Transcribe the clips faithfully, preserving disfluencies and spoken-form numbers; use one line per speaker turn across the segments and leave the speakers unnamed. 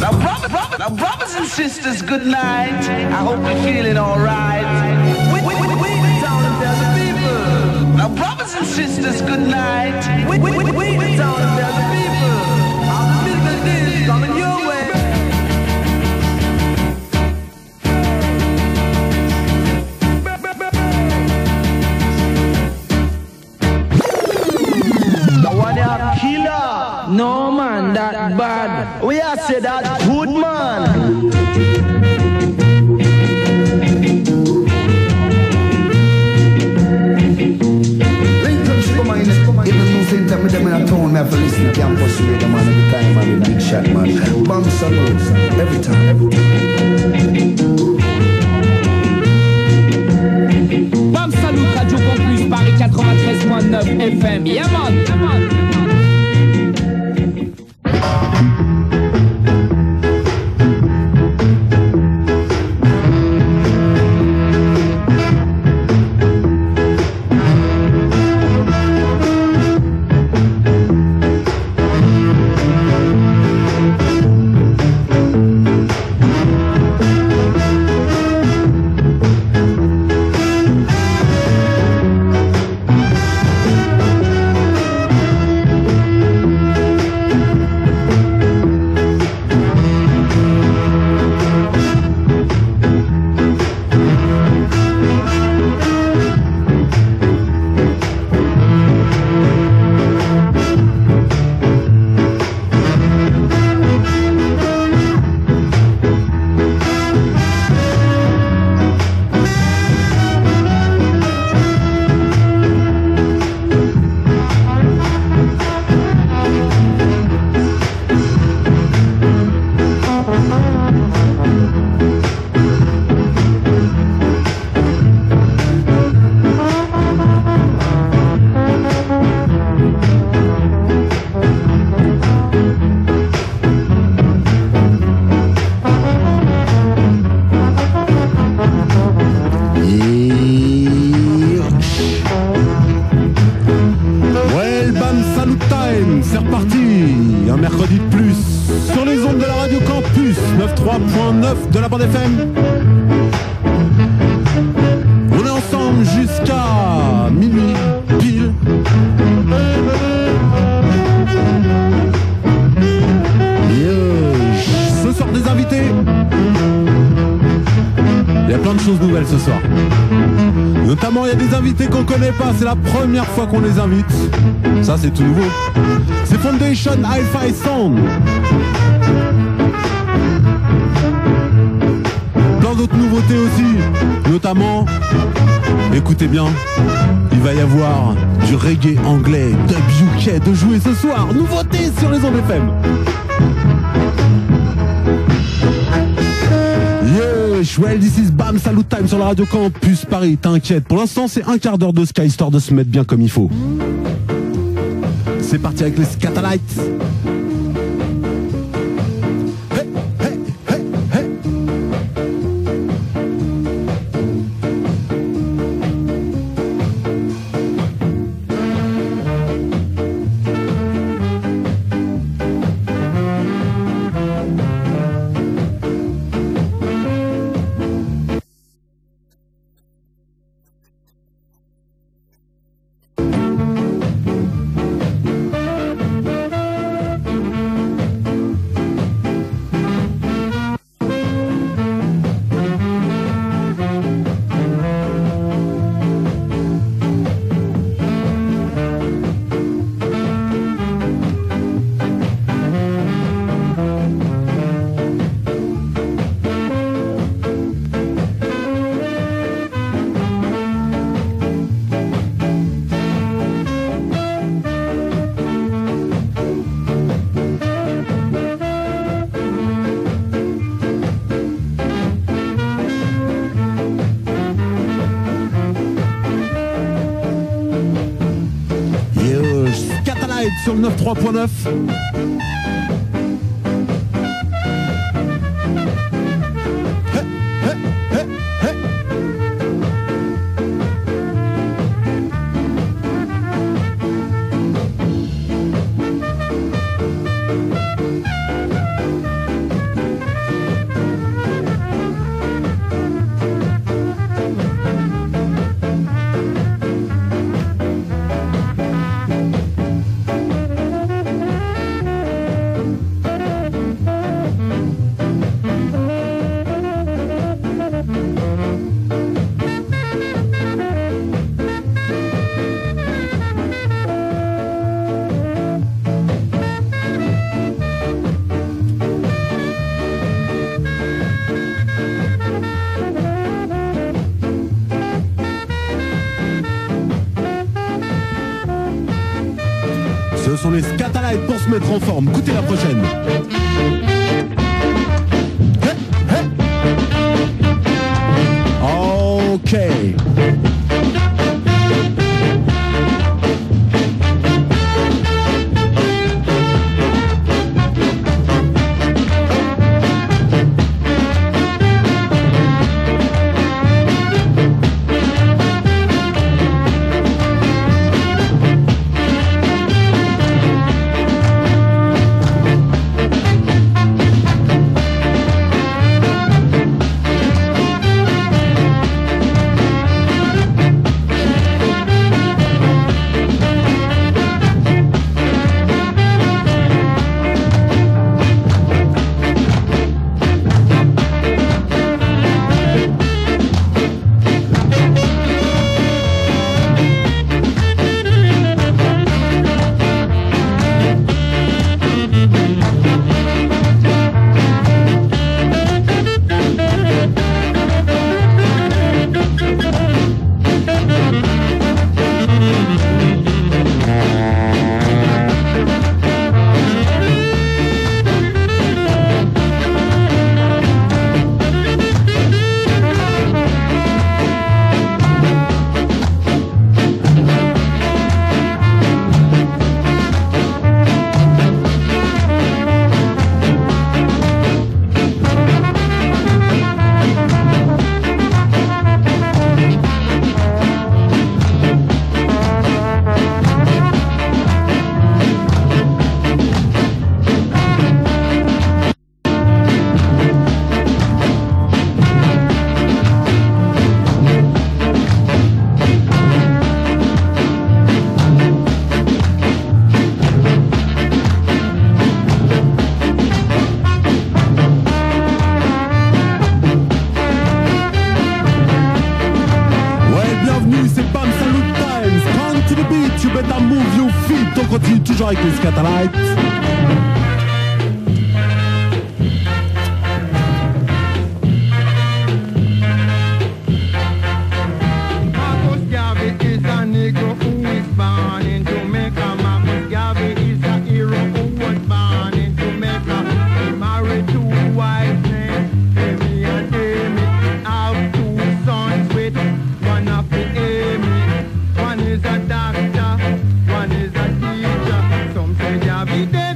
Now, brother, brother, now, brothers and sisters, good night. I hope you're feeling alright. We, we, we, we the town of Delta people. Now, brothers and sisters, good night. We, we, we, we the town of Delta people. All the business is coming your way.
Killer. No man, that bad. We are say that good man.
Even no same time with them in a town, me have to listen to campus radio man every time, man, big shot man. Bang salutes every time.
Bam Salut, Radio Campus Paris quatre-vingt-treize point neuf F M. Yeah man, yeah man.
De la bande F M. On est ensemble jusqu'à minuit pile. Yeah. Ce soir des invités. Il y a plein de choses nouvelles ce soir. Notamment il y a des invités qu'on connaît pas. C'est la première fois qu'on les invite. Ça c'est tout nouveau. C'est Foundation Hi-Fi Sound. D'autres nouveautés aussi, notamment, écoutez bien, il va y avoir du reggae anglais, dub U K de jouer ce soir, nouveauté sur les ondes F M. Yeah, well, this is Bam Salut Time sur la Radio Campus Paris, t'inquiète, pour l'instant c'est un quart d'heure de Sky, histoire de se mettre bien comme il faut. C'est parti avec les Scatalites. Sur le neuf trois point neuf. Satellite pour se mettre en forme. Écoutez la prochaine. Hey, hey. Ok. Toujours avec les Scatalites.
Marcus Garvey is a Negro who is born in Jamaica. Marcus Garvey is a hero who was born in Jamaica. He married two wives named Amy and Amy. Have two sons with one of the Amy. One is a doctor, one is a teacher. Some say Garvey dead.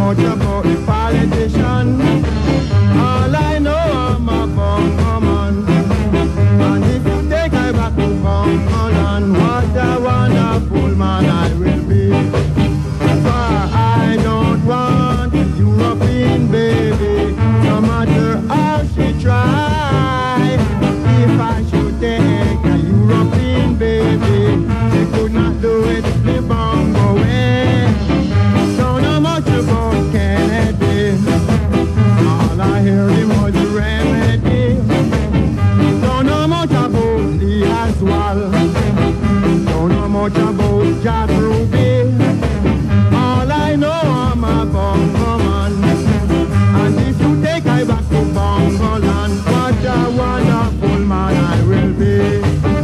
much about the politician. All I know, I'm a bongo man. And if you take I back to Bongo land, what a wonderful man I will be. For I don't want a European baby, no matter how she try. If I should take a European baby, they could not do it the bongo way. Don't know much about Kennedy, all I hear him was the remedy. Don't know much about Lee as well, don't know much about Jack Ruby. All I know, I'm a bongo man. And if you take I back to Bongo land, what a wonderful man I will be.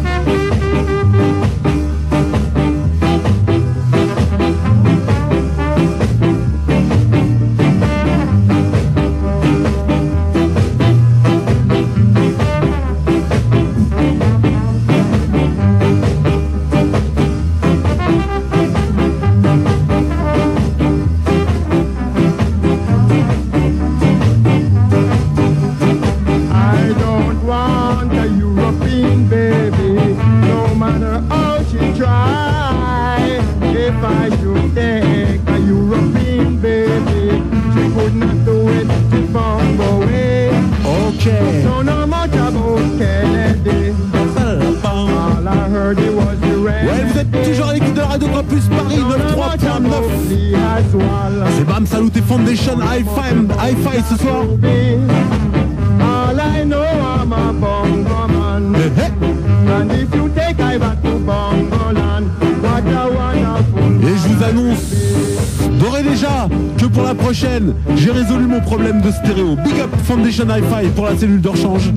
I don't want a European baby, no matter how she try. If I should take a European baby, she could not do it the bongo way.
Ok.
Don't know much about Kennedy, all I heard it was the remedy.
Ouais, vous êtes toujours à l'écoute de la Radio Campus Paris,
Don't know
neuf-trois
much
point neuf.
about Lee as well.
C'est Bam Salut et Foundation Hi-Fi, Hi-Fi ce soir.
All I know, I'm a bongo man.
Eh, eh.
And if you take I back to Bongo land, what a wonderful
Et je vous annonce d'ores et déjà que pour la prochaine, j'ai résolu mon problème de stéréo. Big up Foundation Hi-Fi pour la cellule de rechange.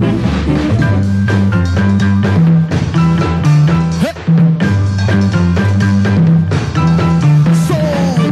Hey. Son.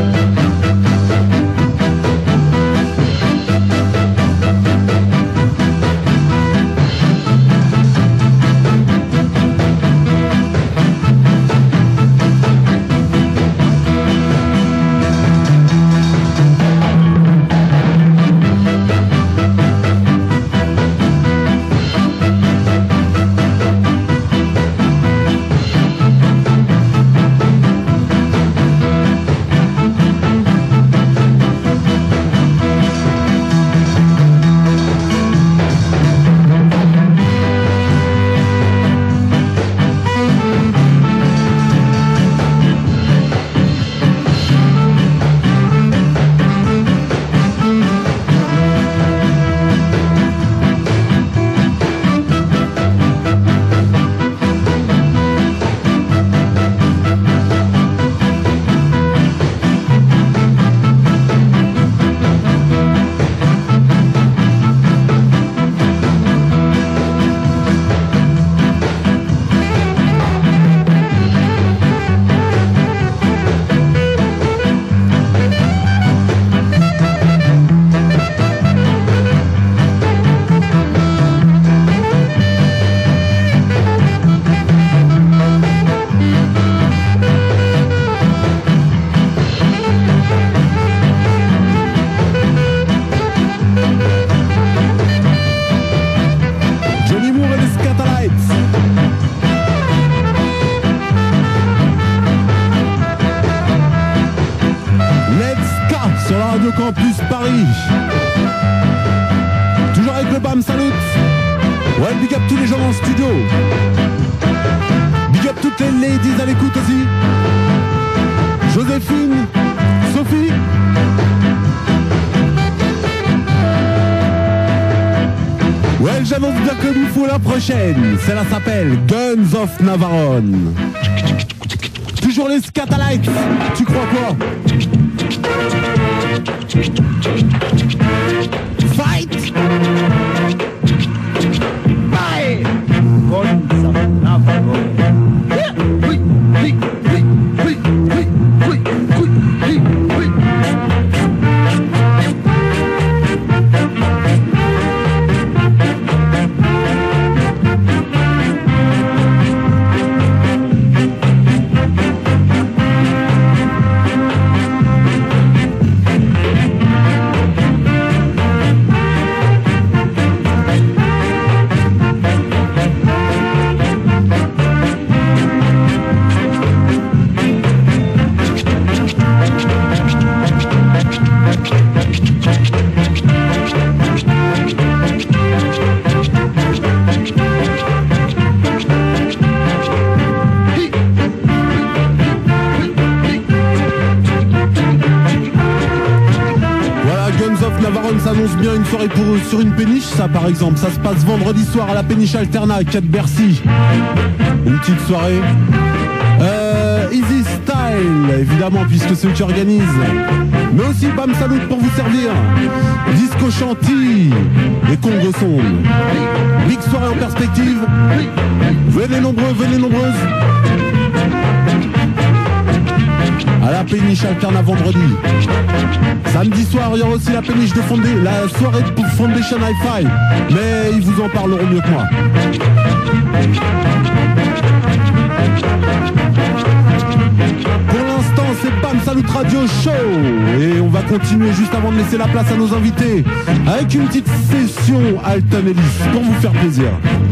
Campus Paris. Toujours avec le Bam Salut. Ouais, big up tous les gens en studio. Big up toutes les ladies à l'écoute aussi. Joséphine, Sophie. Ouais, j'annonce bien comme il faut la prochaine. Celle-là s'appelle Guns of Navarone. Toujours les Scatalites. Tu crois quoi? Fight!
Bye! Guns of Navarone. Yeah. Oui, oui, oui, oui, oui, oui, oui, oui, oui.
annonce bien une soirée pour, sur une péniche, ça par exemple. Ça se passe vendredi soir à la péniche Alterna à Cap Bercy. Une petite soirée. Euh, Easy Style, évidemment, puisque c'est eux qui organisent. Mais aussi Bam Salut pour vous servir. Disco Chantilly et Congo Song. Big soirée en perspective. Venez nombreux, venez nombreuses. À la péniche Alterna vendredi. Samedi soir, il y aura aussi la péniche de Fondé, la soirée de Foundation Hi-Fi. Mais ils vous en parleront mieux que moi. Pour l'instant, c'est Bam Salut Radio Show. Et on va continuer juste avant de laisser la place à nos invités avec une petite session Alton Ellis pour vous faire plaisir.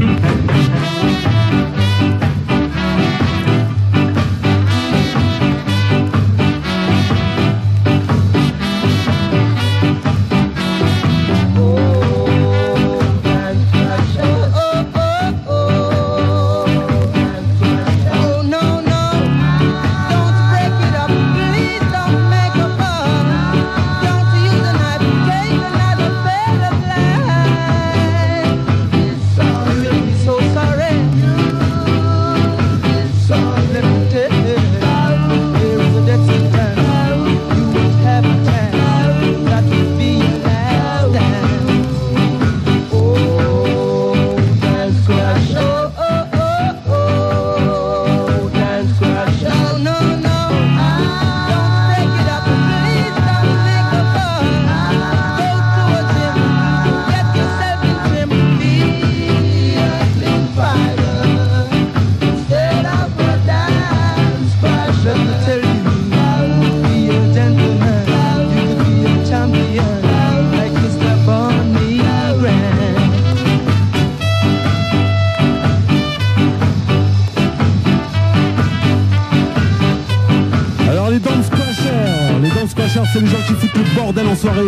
C'est les gens qui foutent le bordel en soirée.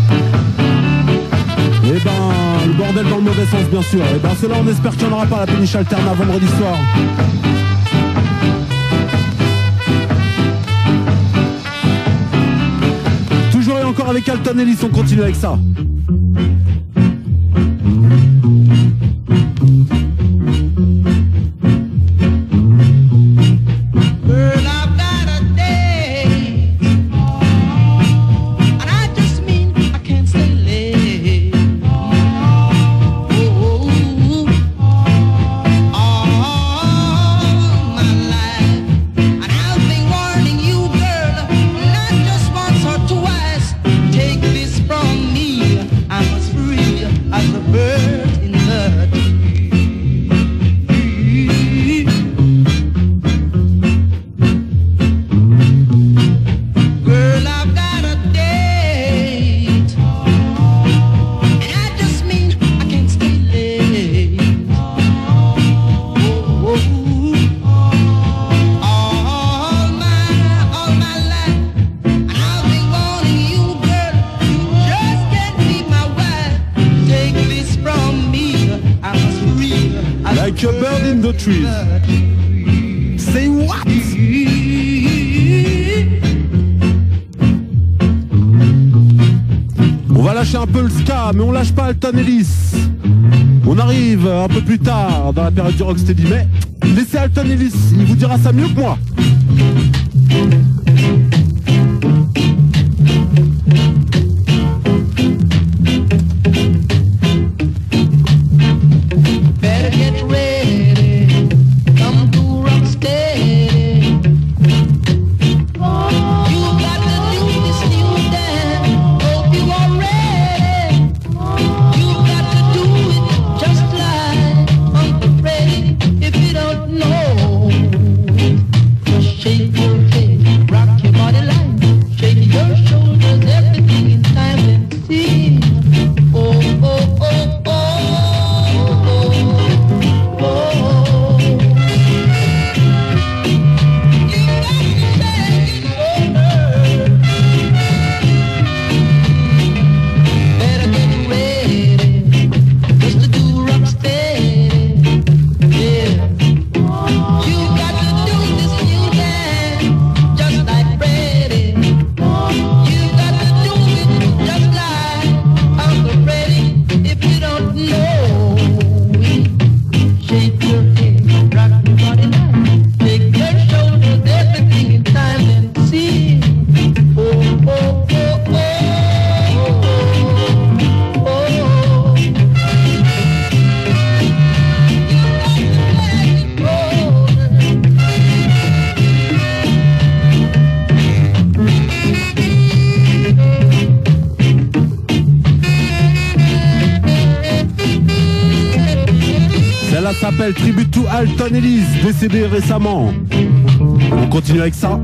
Et ben, le bordel dans le mauvais sens, bien sûr. Et ben, cela, on espère qu'il n'y en aura pas à la péniche Alterna vendredi soir. Toujours et encore avec Alton Ellis, on continue avec ça. Like a bird in the trees. Say what? On va lâcher un peu le ska, mais on lâche pas Alton Ellis. On arrive un peu plus tard dans la période du rocksteady, mais laissez Alton Ellis, il vous dira ça mieux que moi.
Shake
s'appelle Tribute to Alton Ellis, décédé récemment. On continue avec ça.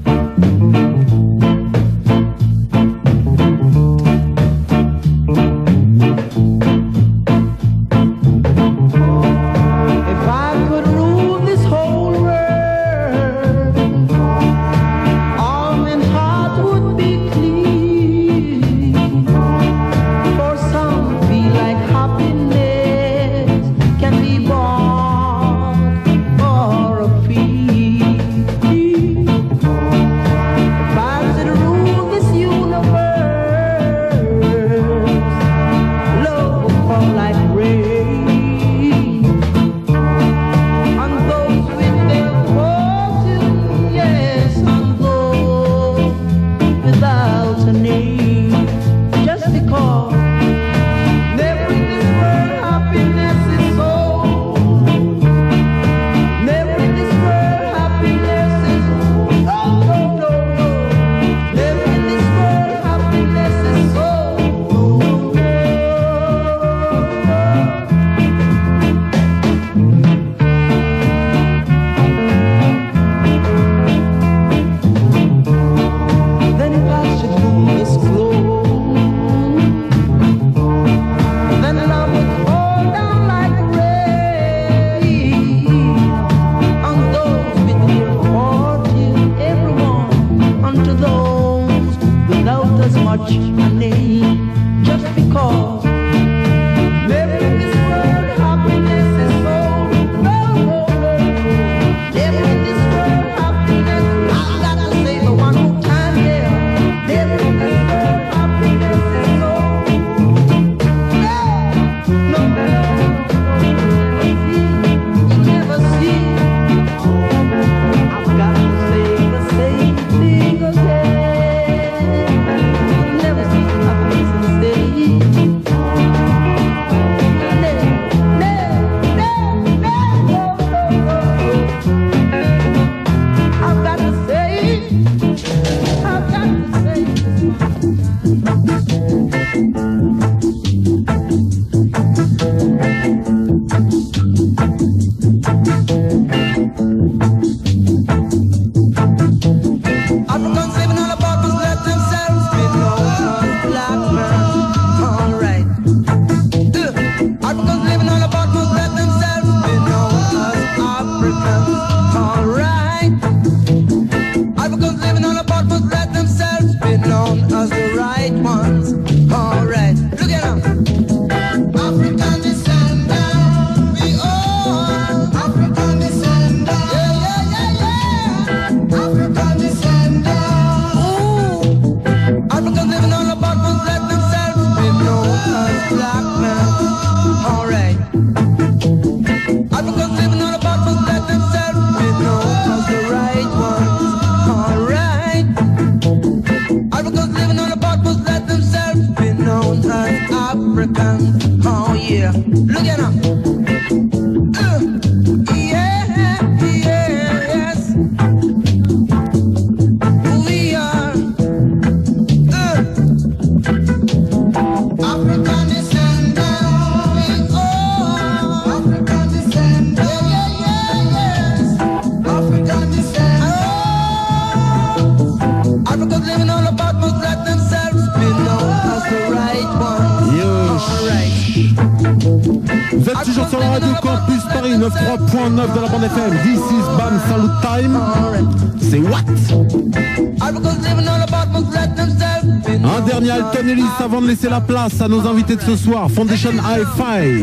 Avant de laisser la place à nos invités de ce soir, Foundation Hi-Fi.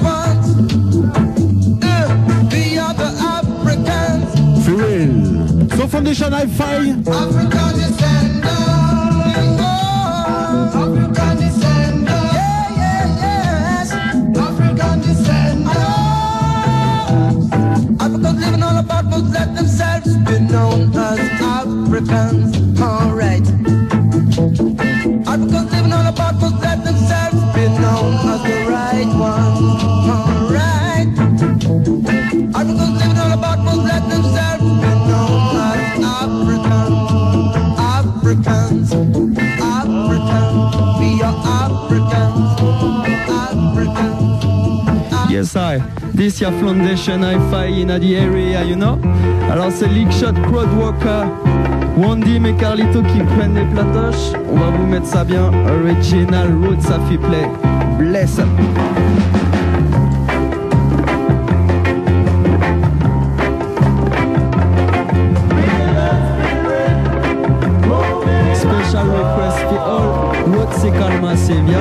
Furil. So Foundation Hi-Fi. Africans living all about must let themselves be known as Africans. Alright. Africans living all about must let themselves be known as the right ones. Alright. Africans living all about must let themselves be known as Africans. Africans. Africans. We are Africans. Africans.
Yes, I.
this year Foundation Hi-Fi in the area, you know. Alors c'est Lickshot, Crowdwalker, Wandy et Carlito qui prennent les platoches. On va vous mettre ça bien. Original Road, ça fait play. Bless up. Special request for all. Road c'est calme, c'est bien.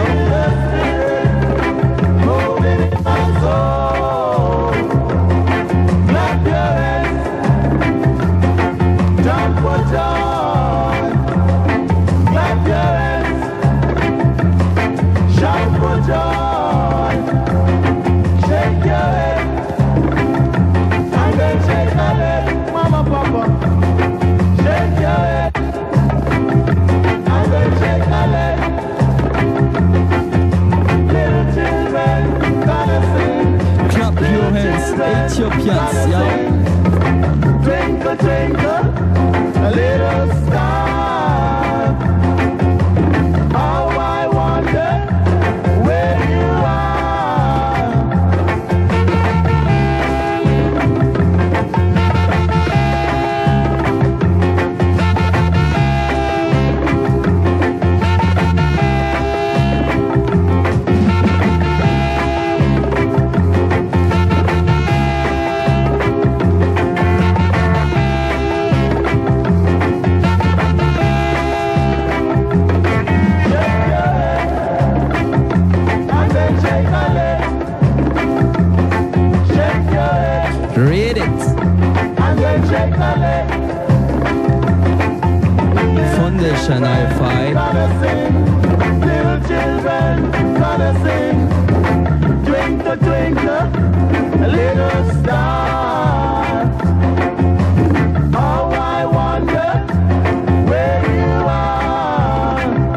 Ethiopians, yeah.
Twinkle, twinkle, a little star. How I wonder where you are.
Read it.
And then shake a leg.
Foundation Hi-Fi.
Gonna sing, little children, gonna sing. Twinkle, twinkle, a little star. Oh, I wonder where you are.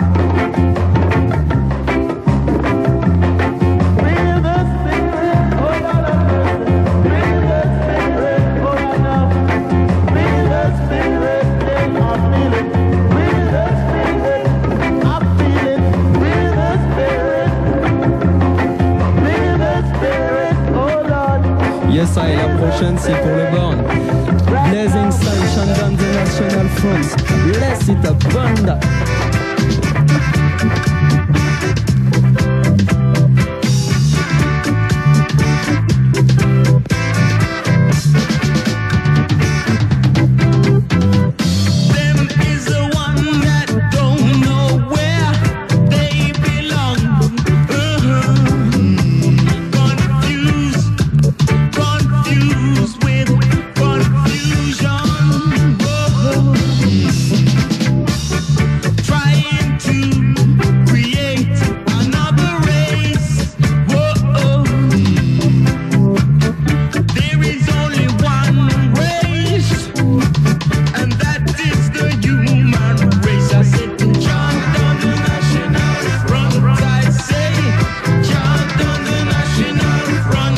Feel the spirit, oh, Lord of mercy. Feel the spirit, oh, I know. Feel the spirit, yeah, I feel it. Feel the spirit, I feel it. Feel the spirit. Feel the spirit, oh Lord.
Yes, I, la prochaine c'est pour le born. Blazing Sunshine dans the National Front. Bless it up, banda.
Them is the one that don't know where they belong. Uh-huh. Confused, confused with confusion. Oh. Trying to create another race. Whoa. There is only one race, and that is the human race. I said, chant on the national front. I say, chant on the national front.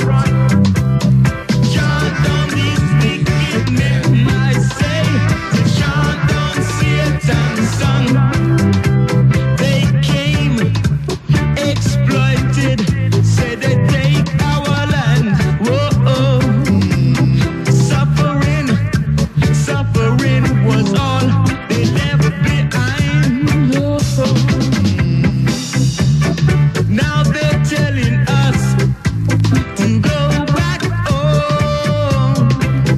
Chant on these wicked men. I say, to chant on Satan's son. They came, exploited, said they take our land. Whoa. Suffering, suffering was all they left behind. Oh. Now they're telling us to go back home.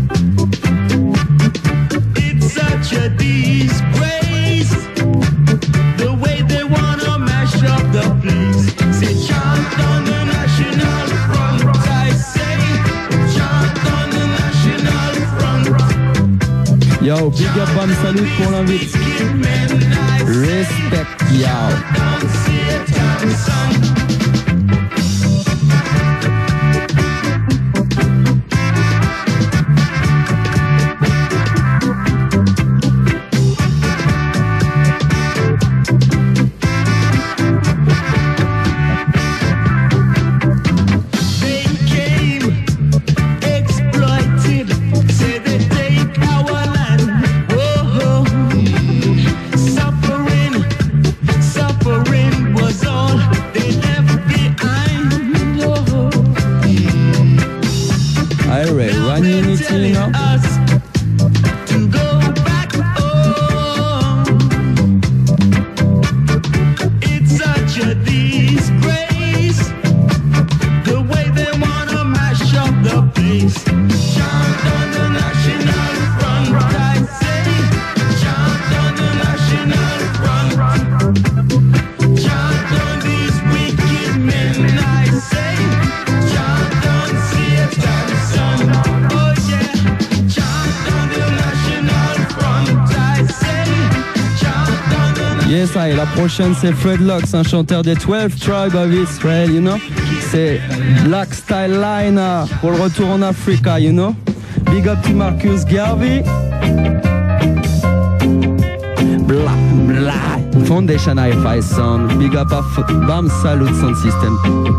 It's such a disgrace, the way they wanna mash up the place. Say chant on the national front. I say chant on the national front.
Yo, big up, bam, salut pour l'invite.
Wicked men, I say,
Respect, yo.
chant on Satan's son. They came, exploited, said they take our land. Oh, suffering, suffering was all they left behind.
Yes, I, la prochaine c'est Fredlocks, un chanteur des twelve Tribes of Israel, you know. C'est Black Style Line uh, pour le retour en Africa, you know. Big up to Marcus Garvey. Blah, blah. Foundation Hi-Fi Sound. Big up à Bam Salute Sound System.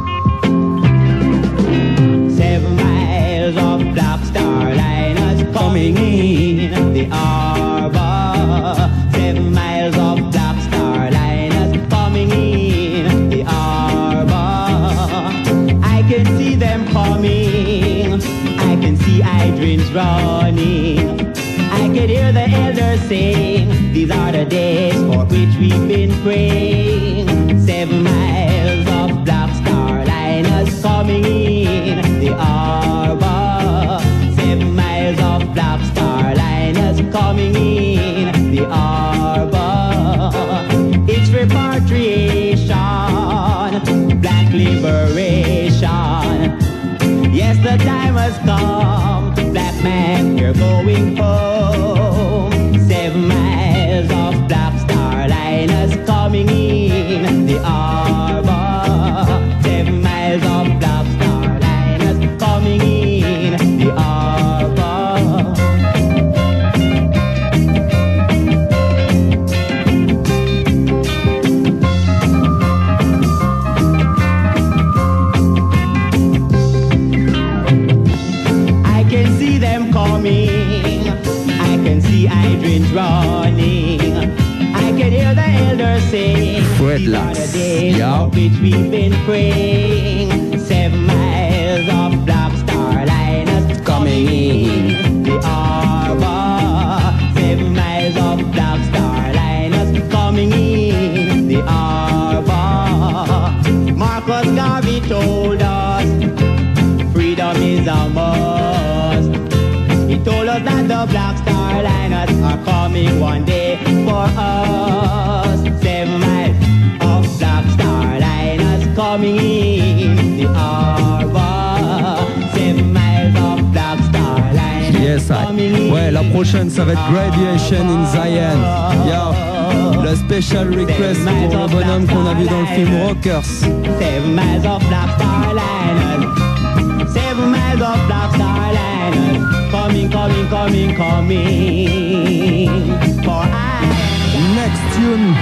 Seven miles of Black Star Liners coming in the harbor. Seven miles of Black Star Liners coming in the harbor. I can see them coming. I can see hydrants running. I can hear the elders saying, these are the days for which we've been praying. Seven miles of Black Star Liners coming in the harbor. Seven miles of Black Star Liners coming in the harbor. It's repatriation, black liberation. Yes, the time has come, black man, you're going home. Seven miles of Black Star Liners coming in the harbor. Seven miles of Black Star Liners coming in the harbor. I can see them coming. I can see hydrants running. I can hear the elders saying, these are the days for which we've been praying. Seven miles of Black Star Liners coming in the harbor. Seven miles of Black Star Liners coming in the harbor. Marcus Garvey told us freedom is a must. He told us that the Black Star Liners are coming one day for us. Seven miles of Black Star Liners coming in the harbor. Seven miles of Black Star Liners
Yes, I.
coming in.
Ouais, la prochaine ça va être Graduation in Zion. Yo, le special request pour le bonhomme qu'on a vu dans le film Rockers.
Seven miles of Black Star Liners. Seven miles of Black Star Liners. Coming, coming, coming, coming. For I.
Next tune.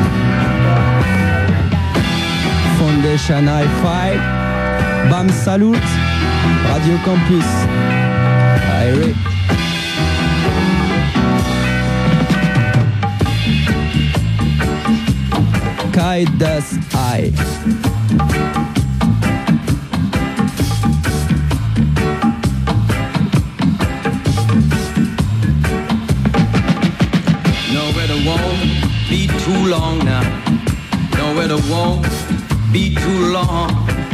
Foundation Hi-Fi. Bam Salute. Radio Campus. Allez. Kai Das I.
Be too long now. No, it won't be too long.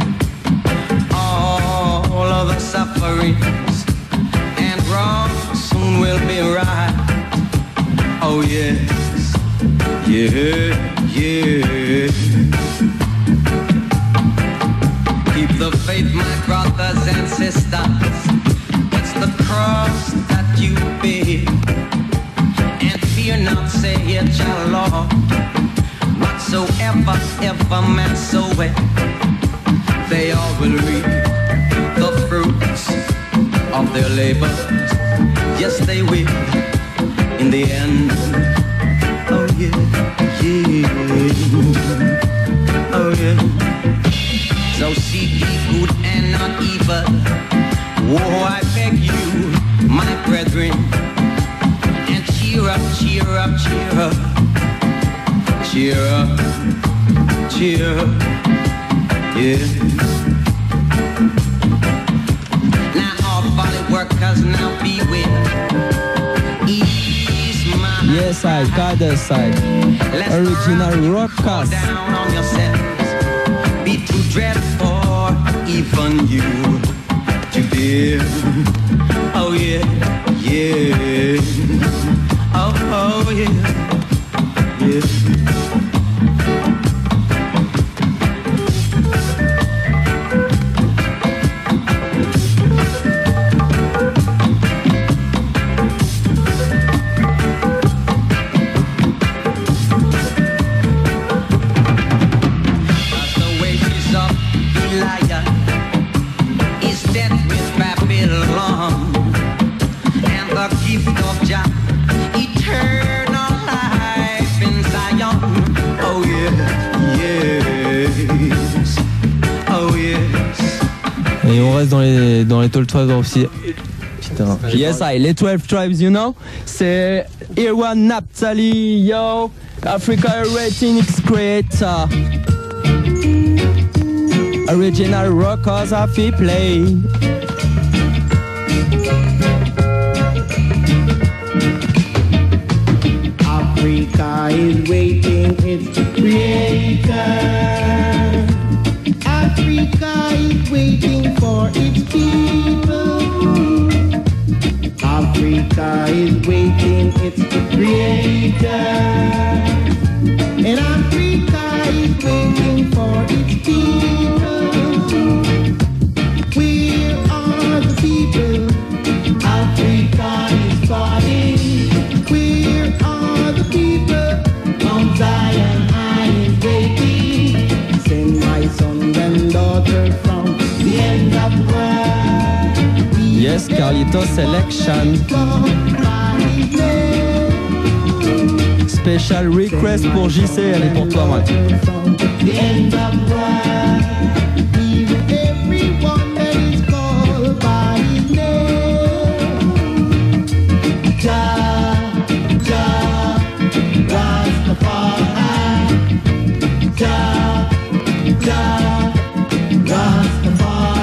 All of the sufferings and wrongs soon will be right. Oh yes, yeah, yeah. Keep the faith, my brothers and sisters. It's the cross that you bear. Fear not, say it, your Lord. Whatsoever, ever man soweth, they all will reap the fruits of their labor. Yes, they will, in the end. Oh yeah, yeah. Oh yeah. So seek ye good and not evil. Oh, I beg you, my brethren. Cheer up, cheer up, cheer up. Cheer up, cheer up, yeah. Now all folly workers now beware. Ease my
Yes, I got the side. Original Rockers.
down on yourselves. Be too dreadful, even you to bear. Oh yeah, yeah. Oh, oh yeah, yeah. gift of Jah, eternal life in Zion. Oh yeah, yes, oh yes.
Et on reste dans les dans les Tall Tribes aussi. Putain. Yes, I, les twelve tribes, you know. C'est Irwan Naphtali, yo, Africa Rating X Creator. Original rockers have to play.
Africa is waiting its creator. Africa is waiting for its people. Africa is waiting its creator. And Africa is waiting for its people. Where are the people? Africa is calling. Where are the people? Mount Zion I is waiting. Send my sons and daughters from the end of the world.
Yes, Carlito Selection. Special request pour J C, elle est pour toi, Mike.
The end of the world. Even everyone that is called by his name. Jah, Jah, Rastafari. Jah, Jah, Rastafari.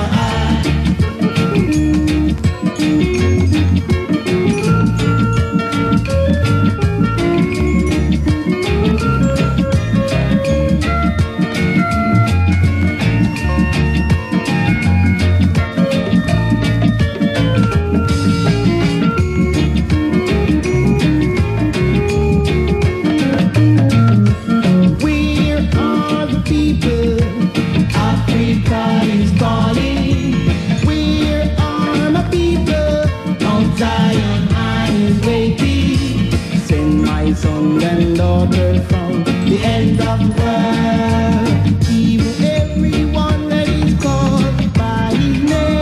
Sons and daughters from the end of the world, even everyone that is called by his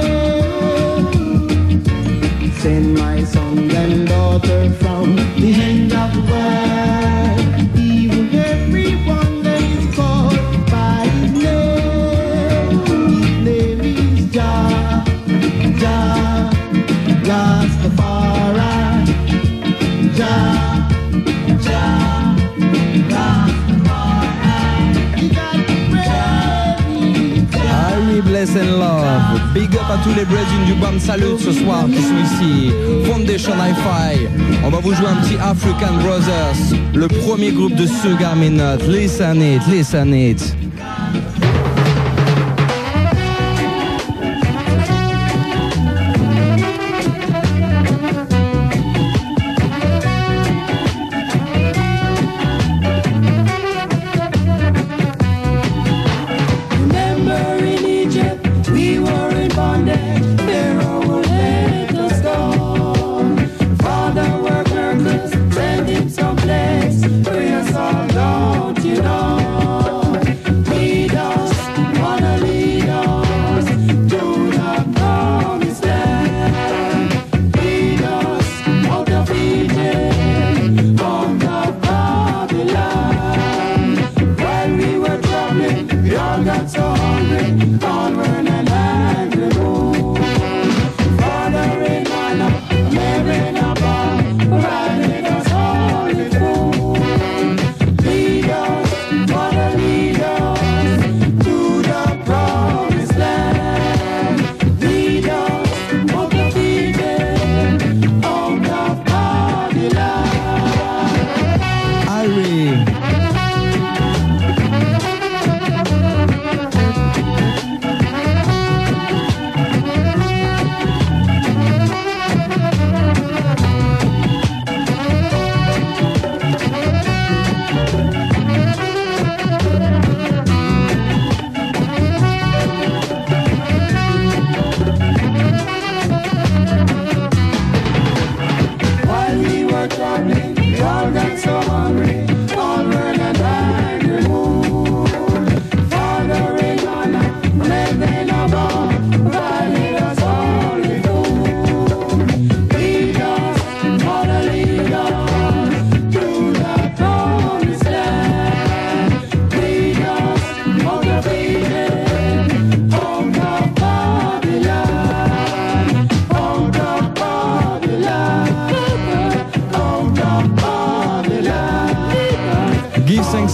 name. Send my sons and daughters from the end of the world, even everyone that is called by his name. His name is Jah, Jah, Rastafari, Jah.
Bless and love. Big up à tous les Brethren du Bam Salut ce soir qui sont ici. Foundation Hi-Fi. On va vous jouer un petit African Brothers, le premier groupe de Sugar Minot. Listen it, listen it.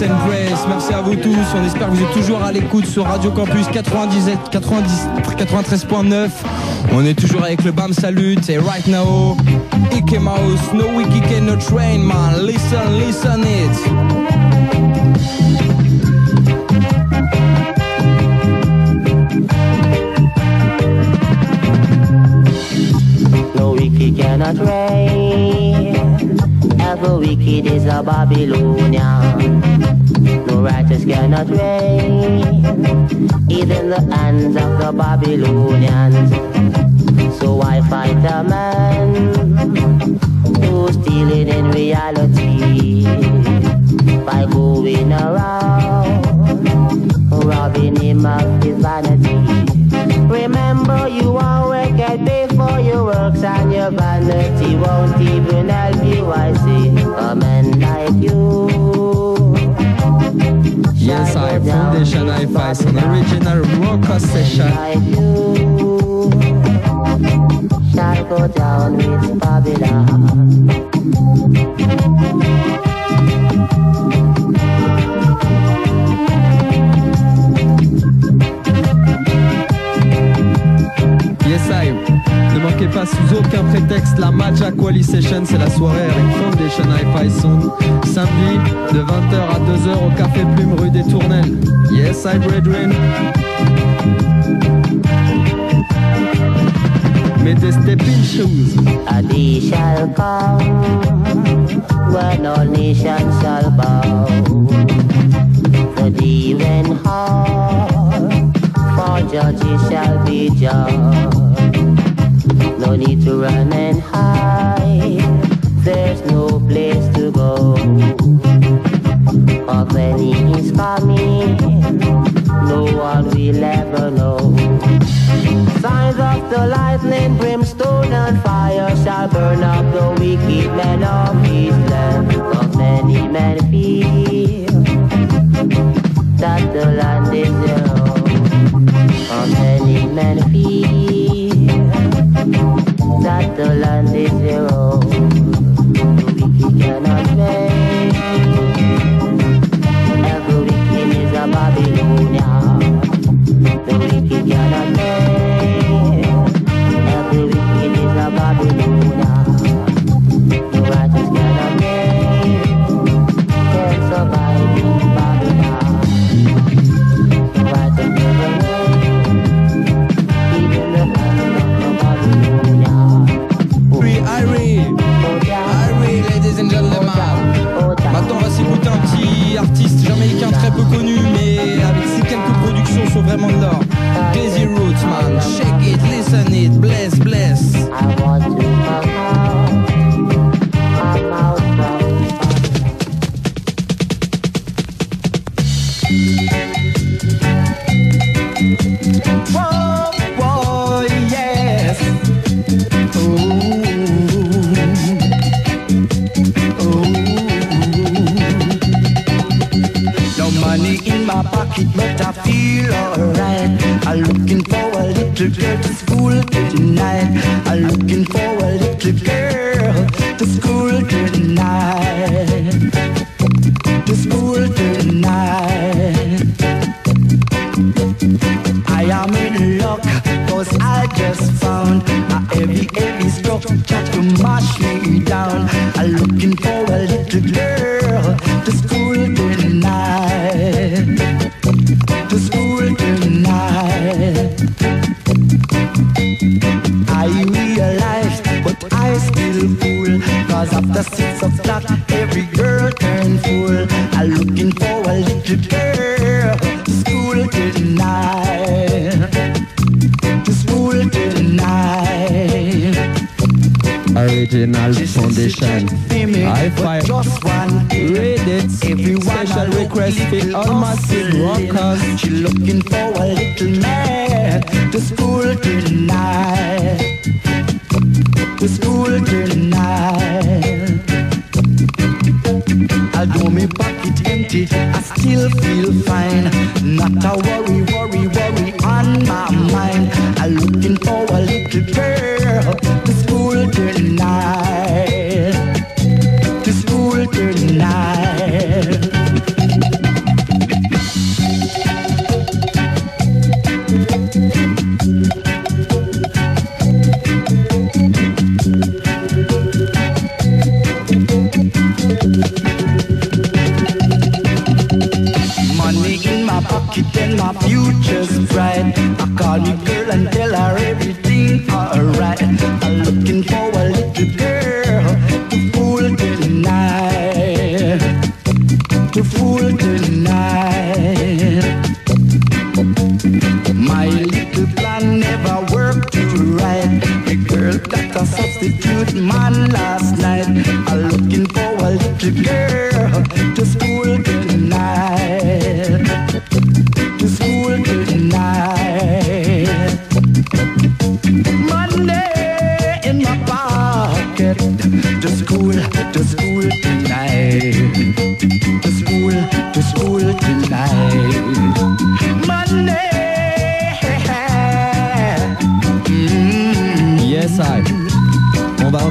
Grace and Grace, merci à vous tous. On espère que vous êtes toujours à l'écoute sur Radio Campus quatre-vingt-dix, quatre-vingt-dix, quatre-vingt-treize point neuf. On est toujours avec le Bam Salut et right now, Ike Mouse, no wiki can no train man. Listen, listen it.
No wiki cannot reign. Ever wicked is a Babylonian. No righteous cannot reign, even the hands of the Babylonians. So I fight a man who's stealing in reality by going around robbing him of his vanity. Remember, you are wicked before your works, and your vanity won't even help you. I see a man like you.
Yes, I Foundation Hi-Fi, it's an original rocker session.
Like you shall go down with Babylon.
Yes, I. Ne manquez pas sous aucun prétexte la Magic Wally Session, c'est la soirée avec Foundation Hi-Fi Sound, samedi de vingt heures à deux heures au Café Plume rue des Tournelles. Yes, I, brethren. Mettez stepping shoes.
A day shall come when all nations shall bow. The day when hard for judges shall be judged. No need to run and hide, there's no place to go. For when he is coming, no one will ever know. Signs of the lightning, brimstone and fire shall burn up the wicked men of his land. Of many men feel that the land is their own. Of many men feel that the land is their own. The wicked cannot reign. Every wicked is a Babylonian. The wicked cannot reign. Every wicked is a Babylonian. The righteous cannot reign. Can survive in Babylon. The righteous never reign. Even the hand of the Babylonian.
Irie, Irie, ladies and gentlemen. Maintenant, on va s'écouter un petit artiste jamaïcain très peu connu, mais avec ses quelques productions sont vraiment de l'or. Daisy Roots, man. Shake it, listen it, bless, bless.
I want to come out. I'm out from
Whoa, whoa, yes. Ooh, ooh. No money in my pocket, but I feel alright. I'm looking for a little girl to school tonight. I'm looking for a little girl to school tonight. To school tonight. I am in luck, cause I just found a heavy, heavy structure to mash me down. I'm looking for a little girl to school tonight. To school tonight. I realize, but I still fool, cause after six o'clock every girl turn fool. I'm looking for a little girl to school tonight. To school tonight.
Original Foundation Hi-Fi.
Just one
Read it. Special request for all massive rockers.
She looking for a little man to school tonight. To school tonight. Although me pocket empty, I still feel fine. Not a worry, worry, worry on my mind. I'm looking for a little girl to school tonight. To school tonight.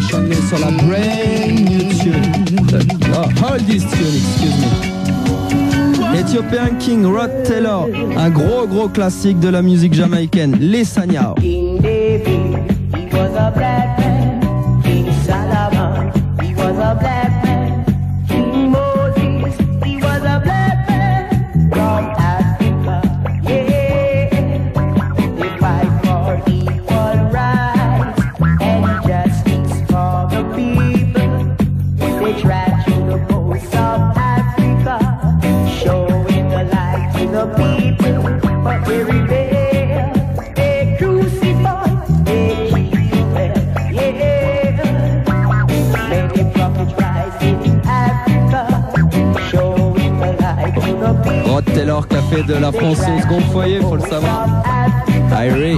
Foundation sur la brand new tune. Oh, hold this tune, excuse me. Ethiopian King Rod Taylor, un gros gros classique de la musique jamaïcaine, les Sanyao.
King David, he was a black man. King Solomon, he was a black man. King Moses, he was a black man from Africa. Yeah, they fight for equal rights and justice for the people. They track to the coast of Africa, showing the light to the people, but they rebel, they crucify, they kill them, yeah. Many prophets rise in Africa, showing the light to the people.
Rod Taylor qui a fait de la France son second foyer, faut le savoir. Irie.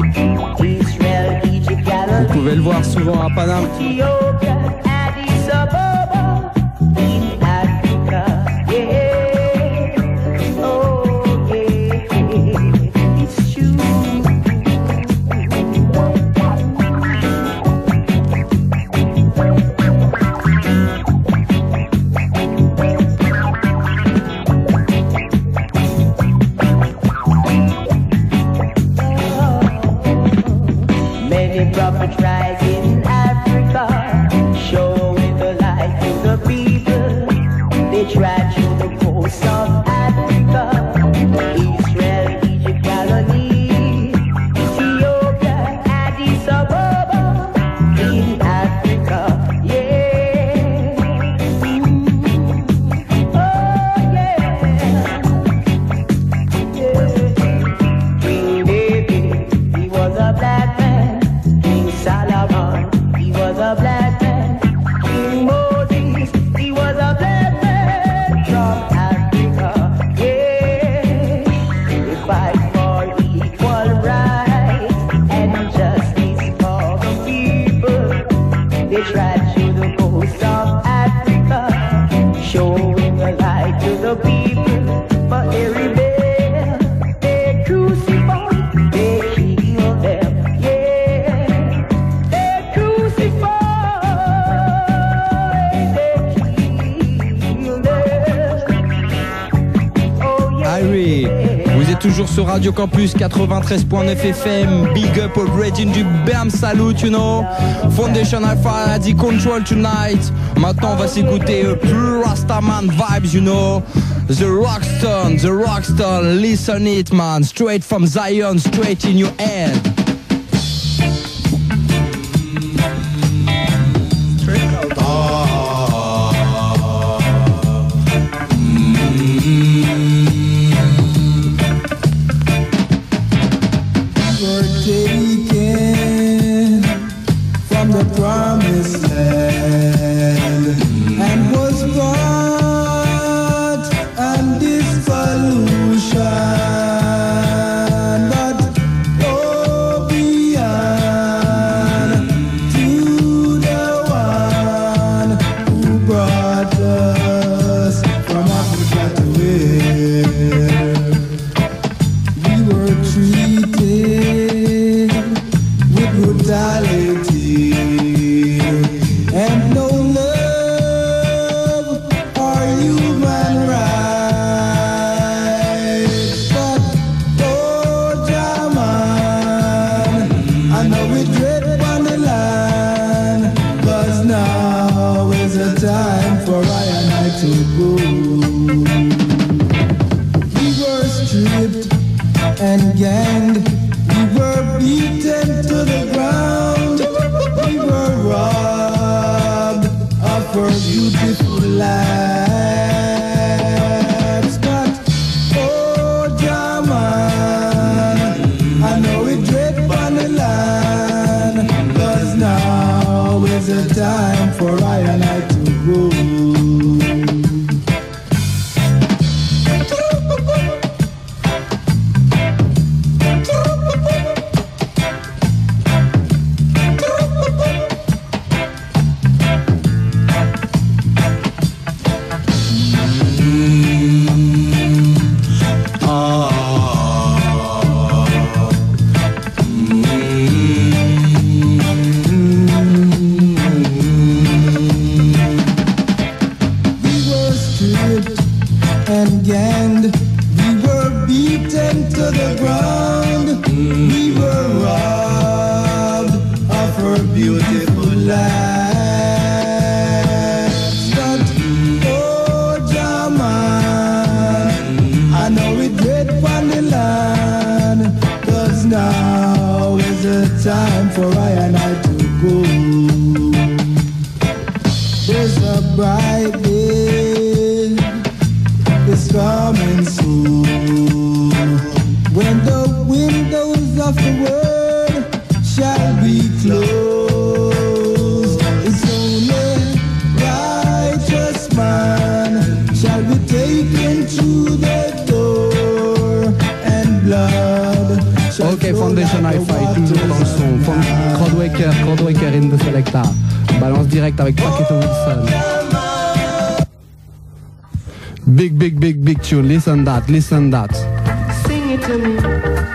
Vous pouvez le voir souvent à Paname.
Ethiopia, Addis Ababa, in Africa, yeah. Oh, yeah, it's true. Many prophets rise in Africa, showing the light to the people. They try to the coast of Africa, Israel, Egypt, Galilee, Ethiopia, Addis Ababa, in Africa, yeah. Oh, yeah. Yeah. King David, he was a black man. King Solomon, he was a black man. King Moses, he was a black man from Africa, yeah. They fight for equal rights and justice for the people. They try to the coast of Africa, showing the light to the people, but they rebel, they crucify, they kill them, yeah. They crucify, they kill them. Oh yeah.
Irie. Vous êtes toujours sur Radio Campus quatre-vingt-treize point neuf F M. Big up au Bridging du Bam Salut, you know. Foundation Hi-Fi a dit Control tonight. Maintenant, on va s'écouter euh, plus Rastaman vibes, you know. The Rockstone, the Rockstone, listen it, man. Straight from Zion, straight in your head.
Were taken from the promised land and was brought and dissolution, but oh, beyond to the one who brought us from Africa to where we were treated with brutality and no love or human rights. But oh, Jaman, I know we dread on the land, 'cause now is the time for I and I to go. We were stripped and ganged, we were beaten to the ground, we were robbed of our beautiful lives. But oh, Jaman, I know it dread on the land, 'cause now is the time for I and I to go. a bright day is coming soon, when the windows of the world shall be closed. It's only righteous man shall be taken to the door, and blood shall
Ok, Foundation Hi-Fi, toujours dans le son. Crowdwaker, Crowdwaker in the Selecta. Balance direct avec Paquetto Wilson. Big, big, big, big tune. Listen that, listen that.
Sing it to me.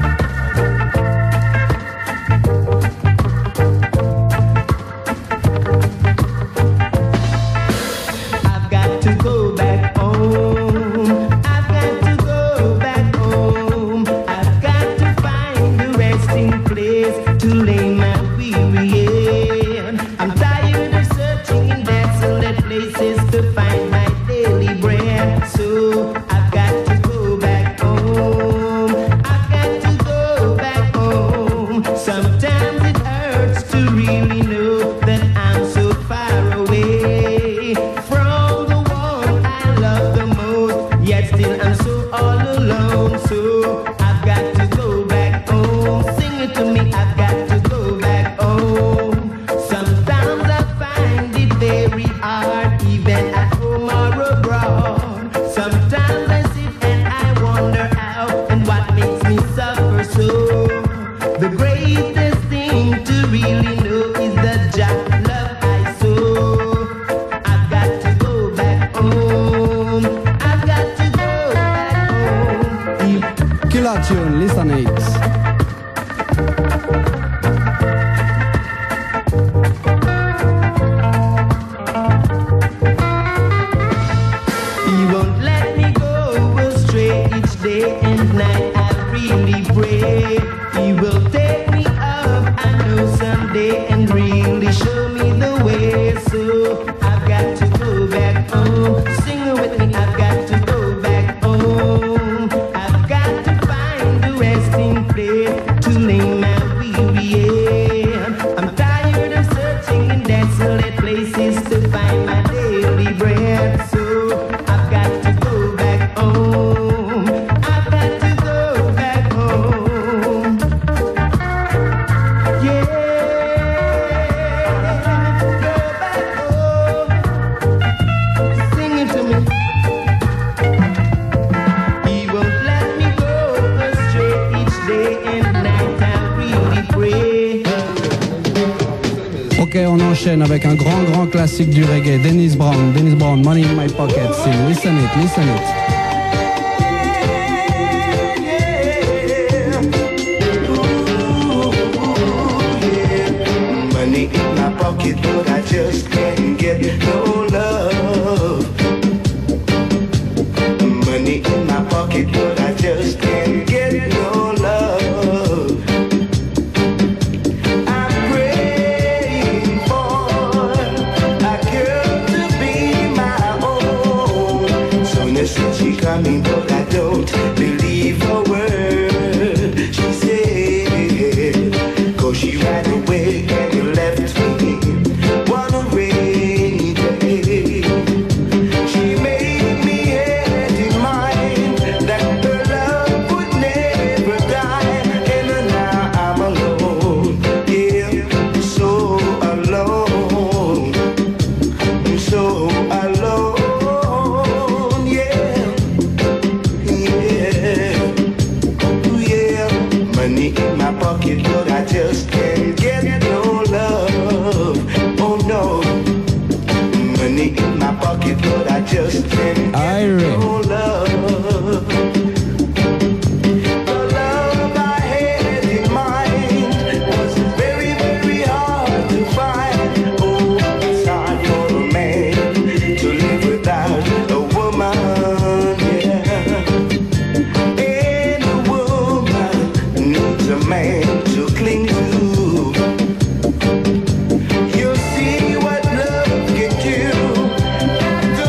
I've got to go back home. I've got to go back home. I've got to find a resting place to lay my weary head. I'm tired of searching in desolate places to find my daily bread. So I've got to go back home. I've got to go back home. Sometimes it hurts to really know that I'm so far away from the one I love the most. Yet still I'm so all alone. So I've got to go back home. Sing it to me. I've got to go back home. Sometimes I find it very hard, even at home or abroad. Sometimes I sit and I wonder how and what makes me suffer so. The greatest thing to really know is the just love I sow. I've got to go back home. I've got to go back home.
Killer tune, listen it.
He won't let me go astray each day and night. I really pray He will take me up, I know someday, and really show me the way. So I've got to go back home. Sing it with me. I've got to go back home. I've got to find a resting place to lay my weary head. I'm tired of searching in desolate places to find my daily bread. So I've got to go back home. I've got to go back home. Yeah, go back home. Sing it to me. He won't let me go astray each day and night. I really pray.
Ok, on enchaîne avec un grand, grand classique du reggae. Dennis Brown, Dennis Brown, Money in My Pocket. Sing, listen it, listen it.
Money in my pocket, but I just can't get no love. Money in my pocket, but I just can't get no love. I'm praying for a girl to be my own. Soon as she coming, but I don't believe a word she said. 'Cause she ran away and left me one rainy day. She made me had in mind that her love would never die. And now I'm alone, yeah, so alone, so alone, yeah, yeah, yeah. Money in my pocket, but I just can't get no love. Oh no, money in my pocket, but I just can't get no love. The love I had in mind was very, very hard to find. Oh, it's hard for a man to live without a woman, yeah. And a woman needs a man to cling to. You see what love can do. After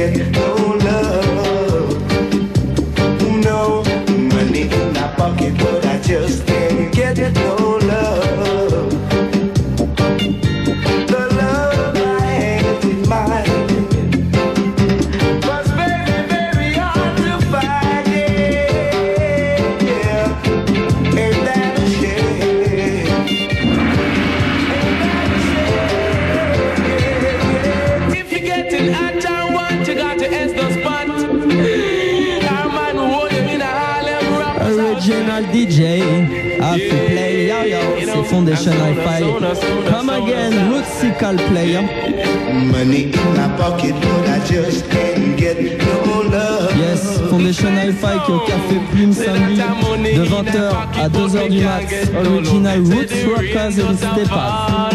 get no love. No money in my pocket, but I just can't get no love. The love I have in mind was very, very hard to find. Yeah, ain't that a shame?
If you're getting hot and want, you got to enter the spot. Our man who hold you in a Harlem rap.
Original D J, have to play, yo yo, c'est Foundation Hi-Fi. Come again, Rootsical player.
Money in my pocket, but I just can't get no love.
Yes, Foundation Hi-Fi qui est au Café Plume samedi de vingt heures à deux heures du mat. Original Roots Rockers, et n'hésitez pas.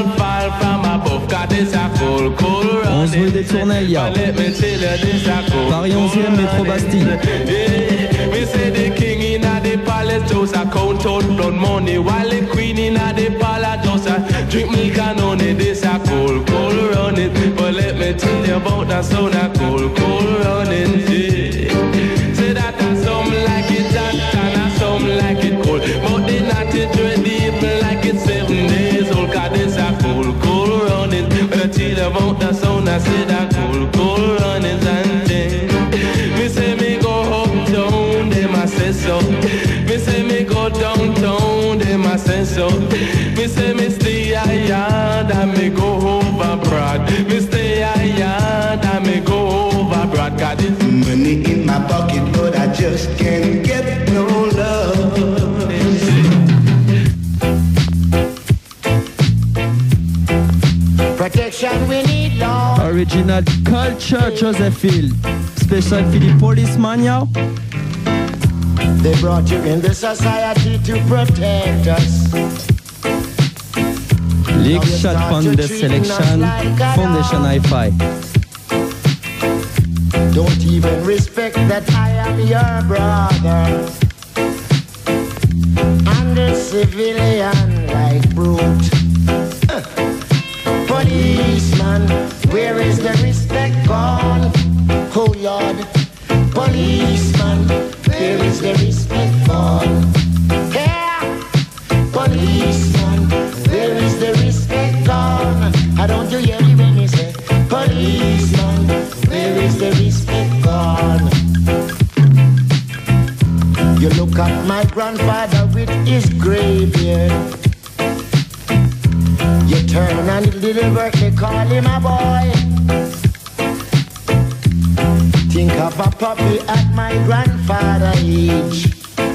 onze rue des Tournelles, yo. Paris onzième, métro Bastille.
Me say the king in the palace just a count out blood money, while the queen in the palace just a drink milk and honey. This a cold, cold running. But let me tell you about that sound a cold, cold running. Yeah. Say that a some like it hot and a some like it cold, but they not it ready even like it's seven days old. Cause this a cold, cold running. When I tell you about that sound, I say that cold, cold running. And then me say me go uptown, them I say so. Me say me go downtown, them I say so. Me say me stay a yard and me go over broad. Me stay a yard and me go over broad. Got it.
Money in my pocket, but I just can't get no love.
Protection we need, Lord.
Original Culture, Joseph Hill. Special for the policeman, yo.
They brought you in the society to protect us.
League shot from the selection, Foundation Hi-Fi.
Don't even respect that I am your brother. I'm the civilian like brute. Uh. Policeman, where is the respect gone? Oh Lord, policeman, where is the respect gone? Yeah, policeman, where is the respect gone? I don't you hear me when me say, policeman, where is the respect gone? You look at my grandfather with his gray beard. You turn and little work, they call him a boy. Think of a puppy at my grandfather's age.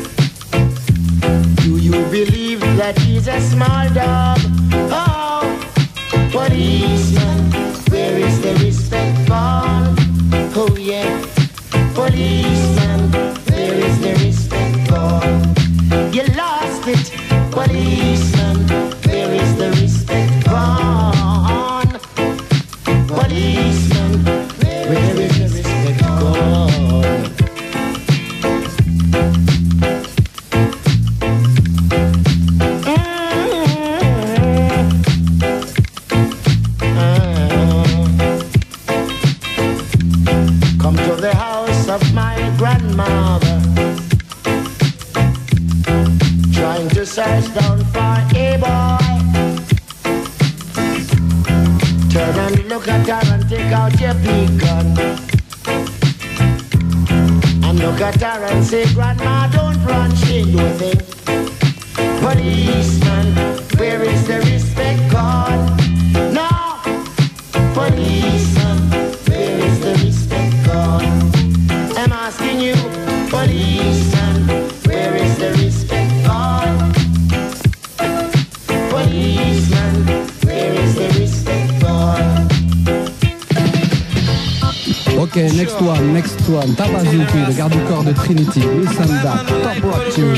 Do you believe that he's a small dog? Oh, policeman, where is the respect gone? Oh yeah, policeman, where is the respect gone? You lost it, policeman, where is the respect gone? Policeman, where is the respect gone? Come to the house of my grandmother, trying to search down for a boy. Turn and look at her and take out your big gun, and look at her and say, Grandma, don't run, she ain't do a thing. Policeman, where is the respect gone? No, policeman, where is the respect gone? I'm asking you, policeman, where is the respect gone? Policeman, where is the respect gone?
Ok, next one, next one. Tabazuki, le garde du corps de Trinity. Listen that. Top rock tune.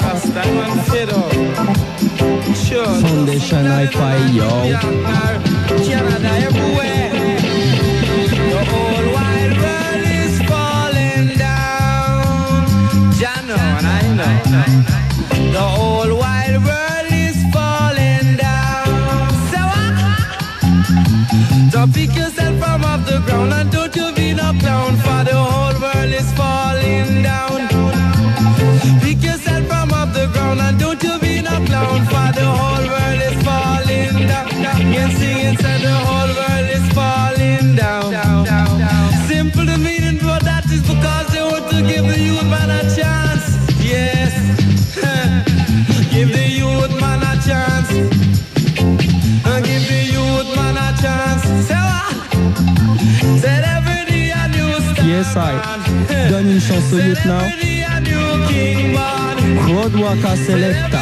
Foundation Hi-Fi, yo.
Canada everywhere. The whole wide world is falling down. Jah know and I know. The whole wide world is falling down. So what? So pick yourself from off the ground and don't you be no clown.
simple the meaning for that is because they want to give the youth man a chance. Yes, give the youth man a chance. Give the youth man a chance. Say what? Said every day a new star.
Yes, I. Donne une chance au youth now. Roadwalker Selecta.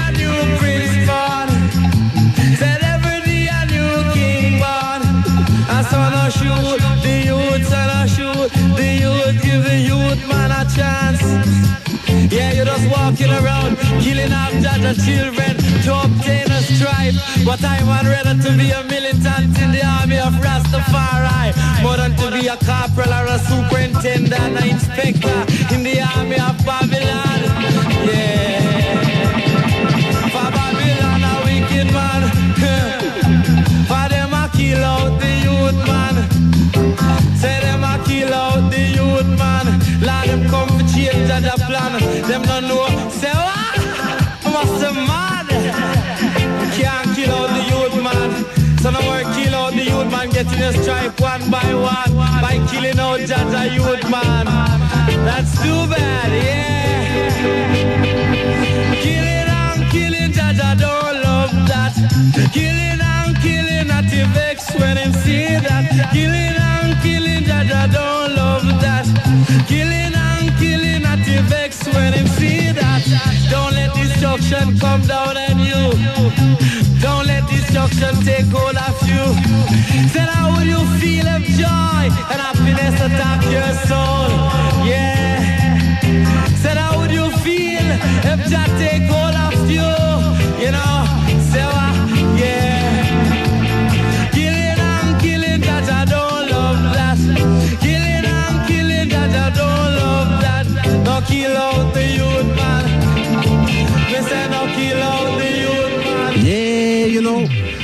Said every day a new king born. I saw no shoot, the youth saw no shoot, the youth give the youth man a chance. Yeah, you're just walking around, killing off Jaja children to obtain a stripe. But I'm not ready to be a militant in the army of Rastafari. More than to be a corporal or a superintendent or inspector in the army of Babylon. Yeah, for Babylon a wicked man. For them a kill out the youth man. Say them a kill out the youth man. Let them come for change Jaja plan. Them don't know. Say what? What's the mad? Can't kill out the youth man. So no more kill out the youth man. Getting a stripe one by one by killing out Jaja youth man. That's too bad, yeah. Killing and killing Jaja don't love that. Killing and killing that he vex when him see that. Killing and killing Jaja don't love that. Killing and killing that he vex when him see that. Don't let destruction come down on you. Don't let destruction take hold of you. Then how will you feel of joy and happiness attack your soul? Yeah. Said how would you feel if Jah take hold of you? You know, say what? Yeah. Killing and killing Jah don't love that. Killing and killing Jah don't love that. No kill out the youth man. Me say no kill out the youth man.
Yeah, you know.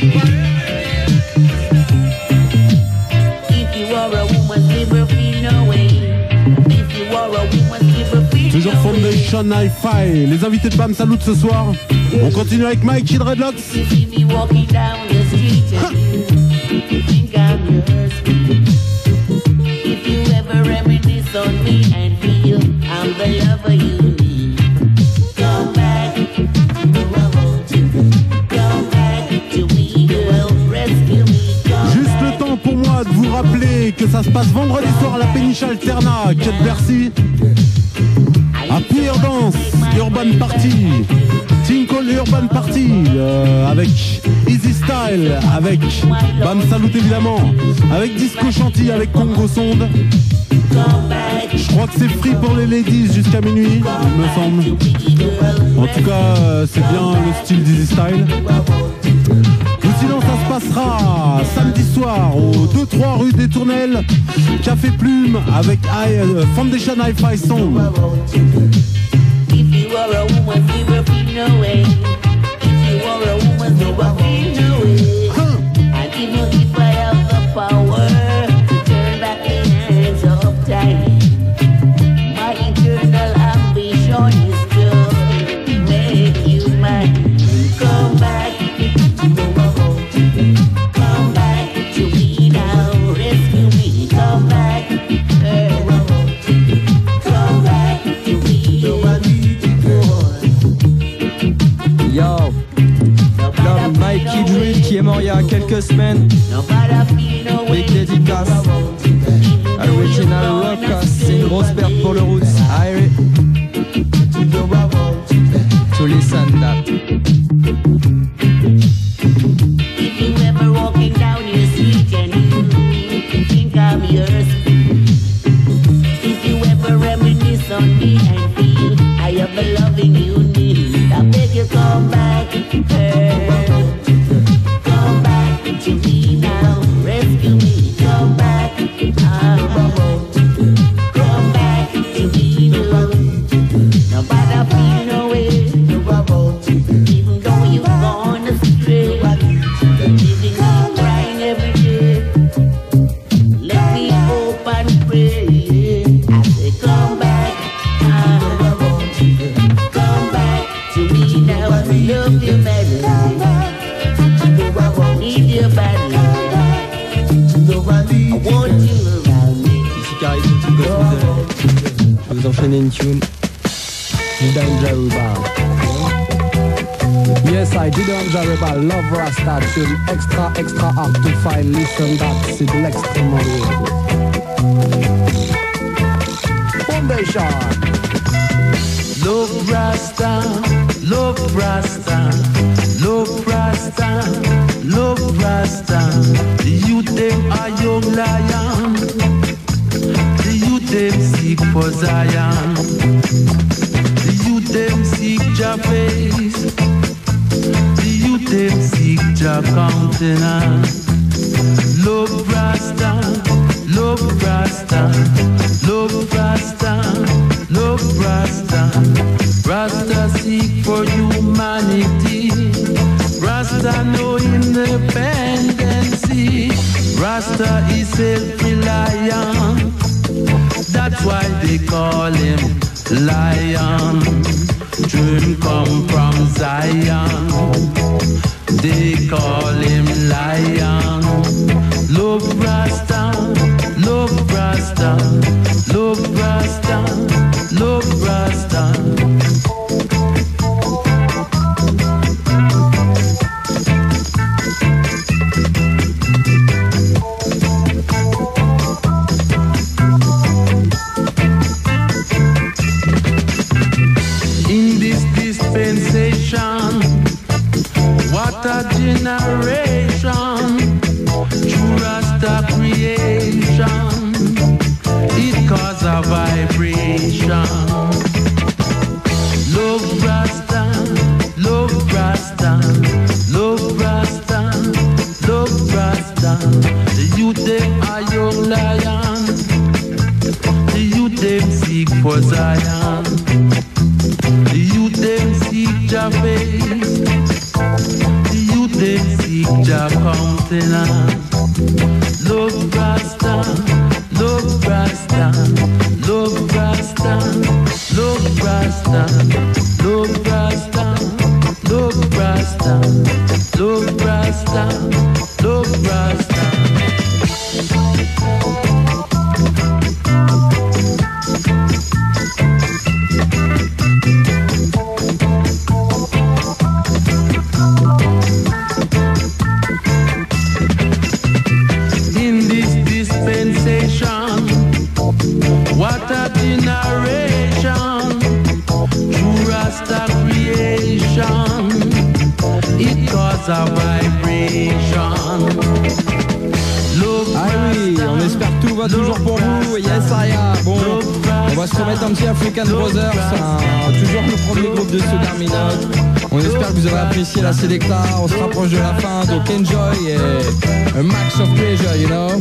If you are a woman, never feel no way. If you are a woman, never feel
Toujours
no way.
Foundation Hi-Fi. Les invités de Bam Salut ce soir. On continue avec Mike Kid Redlocks.
You see me walking down the street and you think I'm yours. If you ever reminisce on me and feel I'm the lover you need, come back, come back to me, girl, rescue me, come
Juste le temps pour moi de vous rappeler que ça se passe vendredi soir à la péniche Alterna, Quai de Bercy. À Pure Dance, Urban Party, Tinkle Urban Party, euh, avec Easy Style, avec Bam Salut évidemment, avec Disco Chantilly, avec Congo Sonde. Je crois que c'est free pour les ladies jusqu'à minuit, il me semble. En tout cas, euh, c'est bien le style d'Easy Style. Ou sinon, ça se passera samedi soir au deux trois rue des Tournelles, Café Plume, avec I, euh, Foundation Hi-Fi Song.
If you are a woman, never feel no way. If you are a woman, never feel no way. And even if I have the power to turn back the hands of time, my eternal ambition is to make you mine. Come back, come back to me now, rescue me. Come back, come back to me.
Yo, l'homme Mikey Drill qui est mort il y a quelques semaines. Big dédicace. Original Rockers, c'est une grosse perte pour le Roots. Aïe. To listen that.
If you ever walking down your street and you think I'm yours, if you ever reminisce on me and feel I am the loving you need, I beg you come back, girl. Come back to me now, rescue me, come back, ah. Come back to me, love. Nobody feel no way, even though you've gone.
qui arrive sur le Golf Model. Je vais vous enchaîner une tune. Danger Rebel.
Yes, I did Danger Rebel. Love Rasta tune. Extra, extra hard to find. Listen that. C'est de l'extrême mauvais. Foundation.
Love Rasta, love Rasta, love Rasta, love Rasta. The youth them are young lion. The youth them seek for Zion. The youth them seek Jah face. The youth them seek Jah countenance. Love Rasta, love Rasta, love Rasta, love Rasta. Rasta seek for humanity. Rasta no independency. Rasta is self-reliant. That's why they call him Lion. Dream come from Zion. They call him Lion. Love Rasta, love Rasta, love Rasta, love Rasta. In this dispensation, what a generation, true Rasta creation, it cause a vibration. Love Rasta, love Rasta, love Rasta, love Rasta. The youth them are young lion. The youth them seek for Zion. The youth them seek Jah face. The youth them seek Jah countenance. Love Rasta, love Rasta, love Rasta, love Rasta, love Rasta, love Rasta, love Rasta, love Rasta. In this dispensation, what a generation, true Rasta creation, it cause a vibration.
Ah oui, on espère que tout va toujours pour vous. Yes, Aya. Bon, on va se remettre un petit African Brothers, hein, toujours le premier groupe de ce Darminot. On espère que vous avez apprécié la Selecta. On se rapproche de la fin, donc enjoy et a max of pleasure, you know.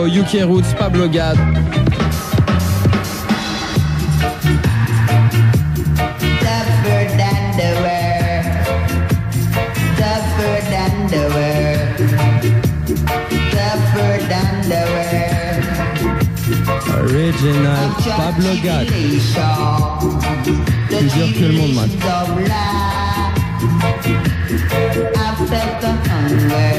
Rico, U K Roots, Pablo Gad.
Tougher than the world, tougher than the world, tougher than the world.
Original Pablo Gad. Plus dur que le monde, man.
After the hunger,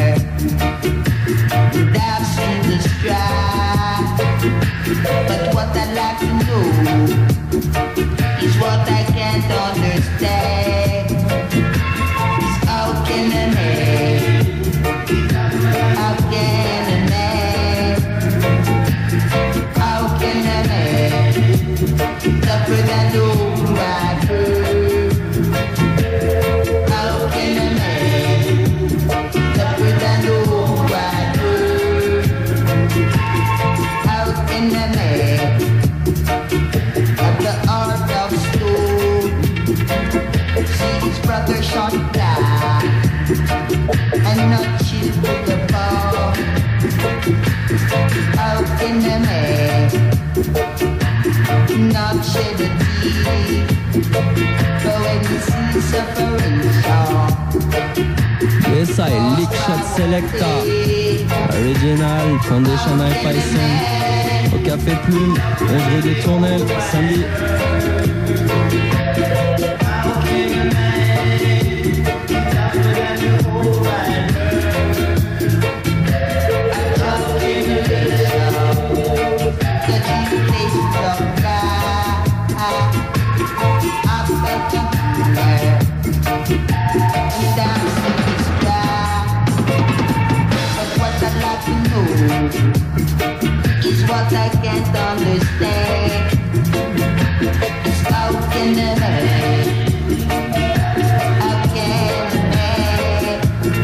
I've seen the strife. But what I'd like to know is what I can't understand. Is how can a man, how can a man, how can a man suffer than no right bird? How can a man suffer than no right bird? How can a man have the heart of stone see his brother shot down and not chill to the bone? How can a man not shed a tear but when he sees suffering song?
Yes, I Lick Shot Selecta. Original Foundation Hi-Fi Sound. Au Café Plume, œuvre des tournelles, samedi.
Is what I can't understand. How can a man, how can a man,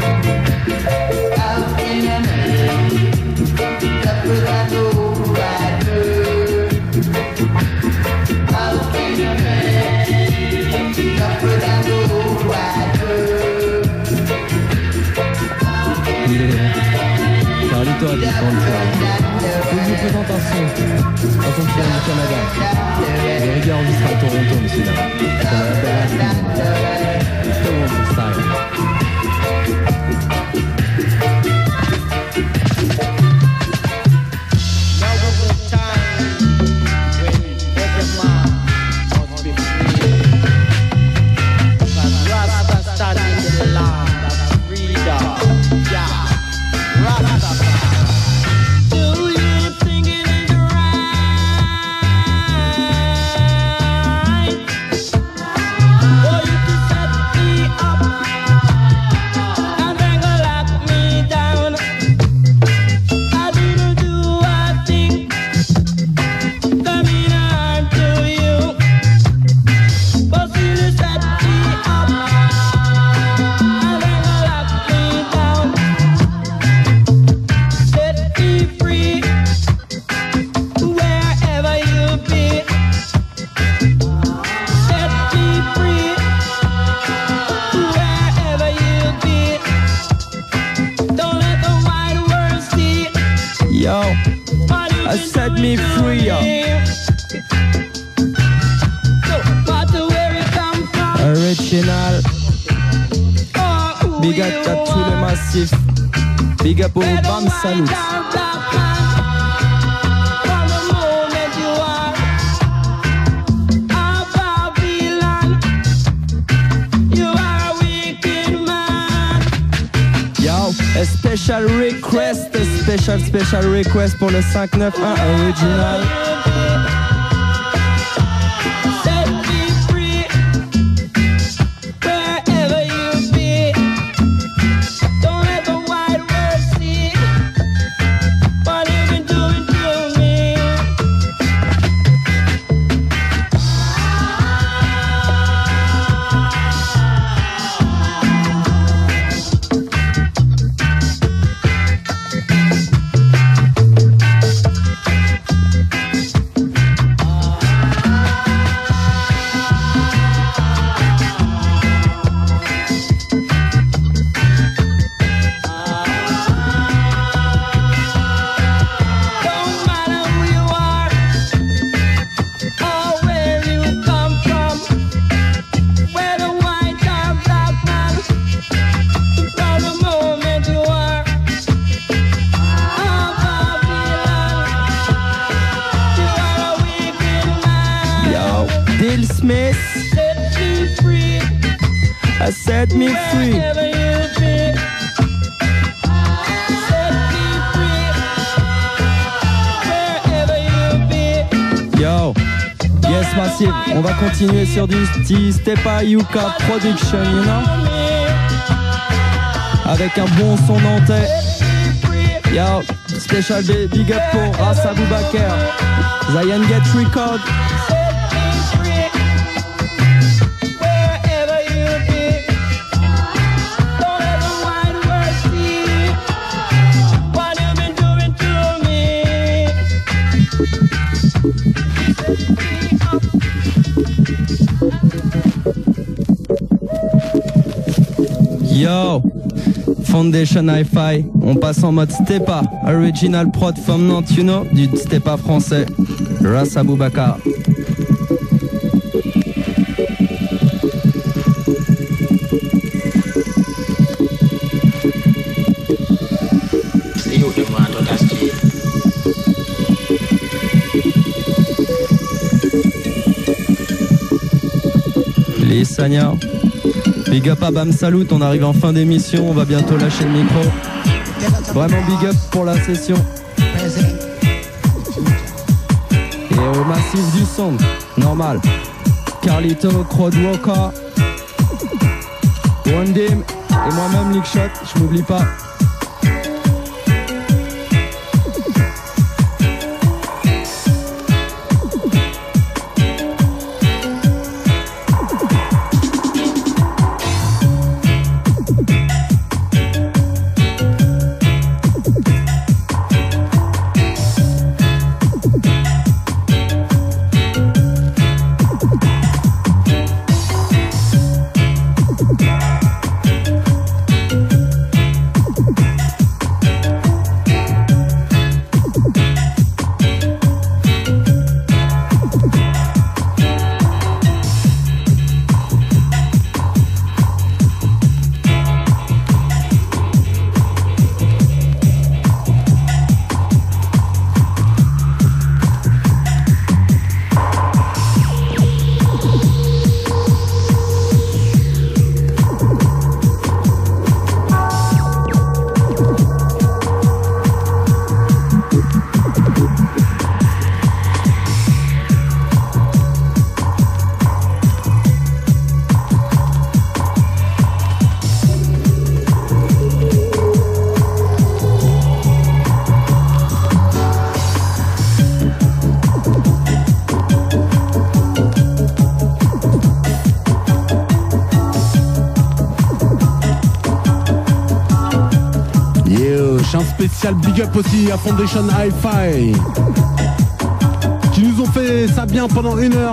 how can a man suffer than no right bird? How can a man suffer than no right bird?
Carlito a dit qu'on le fait. Je vous présente un son, un son qui vient du Canada. Le reggae enregistré à Toronto, monsieur là. C'est la belle Toronto style. Big up à tout le massif. Big up au Bam Salut. Yo, a special request, a special special request pour le cinq neuf un original. Dale Smith.
Set me free.
I set me free.
Wherever you be. Set me free. Wherever you be.
Yo. Yes, Massive. On va continuer sur du petit Stepa Yuka Production, you know? Avec un bon son nantais. Yo, special big up pour Ras Abubakar. Zion Get Record. Yo, Foundation Hi-Fi, on passe en mode Stepa, original prod from Nantes, you know, du Stepa français, Ras Abubakar. Les Sanya. Big up à Bam Salut, on arrive en fin d'émission, on va bientôt lâcher le micro. Vraiment big up pour la session. Et au massif du son, normal. Carlito, Crowdwalker, One Dim et moi-même Lickshot, je m'oublie pas.
Un spécial big up aussi à Foundation Hi-Fi qui nous ont fait ça bien pendant une heure.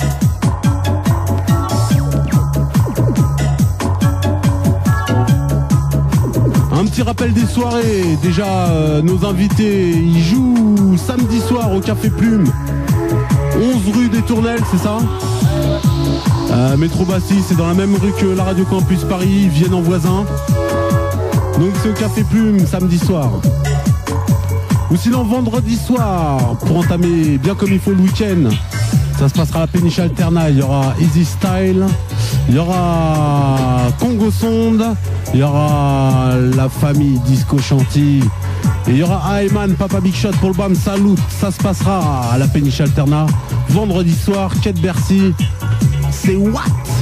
Un petit rappel des soirées. Déjà euh, nos invités ils jouent samedi soir au Café Plume, onze rue des Tournelles, c'est ça? euh, Métro Bastille, c'est dans la même rue que la Radio Campus Paris, ils viennent en voisin. Donc c'est au Café Plume samedi soir. Ou sinon vendredi soir, pour entamer bien comme il faut le week-end, ça se passera à la péniche Alterna. Il y aura Easy Style, il y aura Congo Sonde, il y aura la famille Disco Chantilly, et il y aura Ayman Papa Big Shot pour le Bam Salut. Ça se passera à la péniche Alterna vendredi soir, quai de Bercy. C'est what?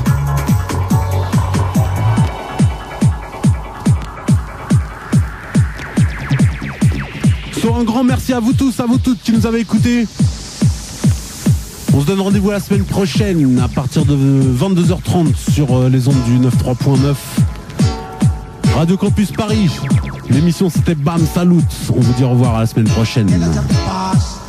Un grand merci à vous tous, à vous toutes qui nous avez écoutés. On se donne rendez-vous la semaine prochaine à partir de vingt-deux heures trente sur les ondes du quatre-vingt-treize point neuf Radio Campus Paris. L'émission c'était Bam Salut. On vous dit au revoir à la semaine prochaine.